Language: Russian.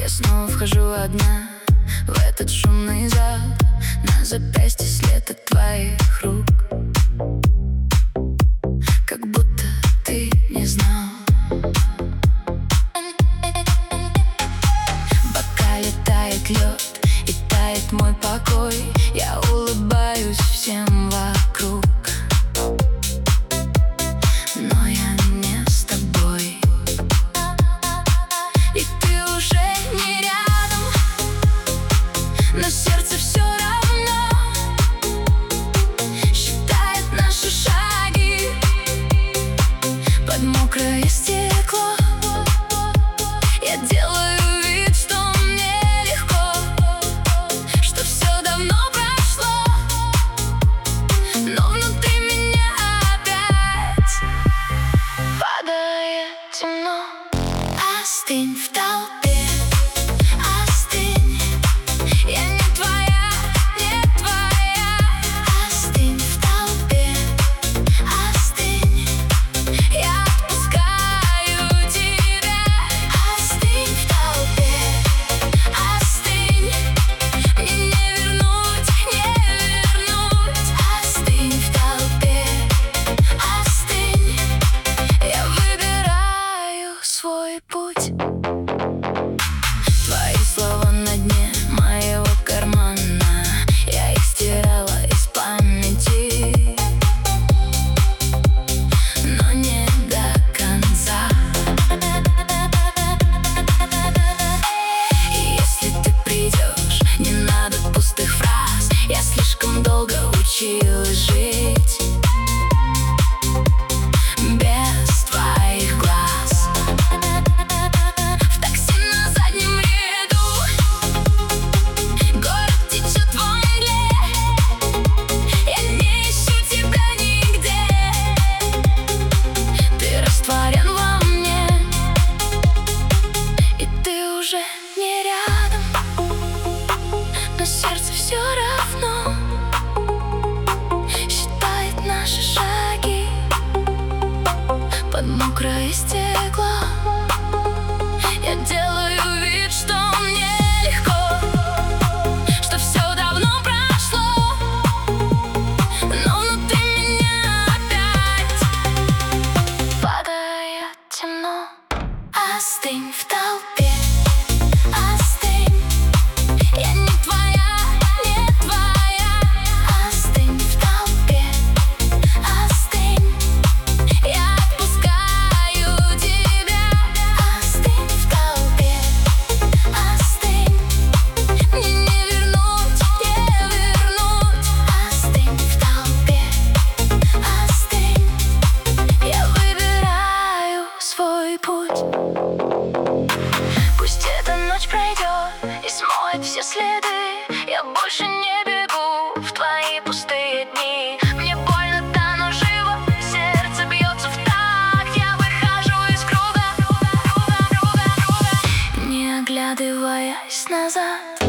снова вхожу одна в этот шумный зал. На запястье след от твоих рук, как будто ты не знал. В бокале тает лед и тает мой покой. Я улыбаюсь всем вокруг, но я не с тобой. И ты уже не рядом, но сердце все равно считает наши шаги под мокрое стекло. Я делаю вид, что мне легко, что все давно прошло, но внутри меня опять падает темно. Остынь в толпе, остынь, я не твоя, не твоя. Остынь в толпе, остынь, я отпускаю тебя. Остынь в толпе, остынь, мне не вернуть, не вернуть. Остынь в толпе, остынь, я выбираю свой путь. Твои слова на дне моего кармана, я их стирала из памяти, но не до конца. И если ты придешь, не надо пустых фраз. Я слишком долго училась жить без твоих глаз. В такси на заднем ряду город течет во мгле. Я не ищу тебя нигде, ты растворен во мне. И ты уже не рядом, но сердце все равно считает наши шаги под мокрое стекло. Я делаю вид, что мне легко, что все давно прошло, но внутри меня опять падает темно. Остынь в толпе, остынь, я не твоя, не твоя. Остынь в толпе, остынь, я отпускаю тебя. Остынь в толпе, остынь, мне не вернуть, не вернуть. Остынь в толпе, остынь, я выбираю свой путь. Пусть эта ночь пройдет и смоет все следы. Я больше не бегу в твои пустые дни. Мне больно, да, но живо, сердце бьется в такт. Я выхожу из круга, не оглядываясь назад.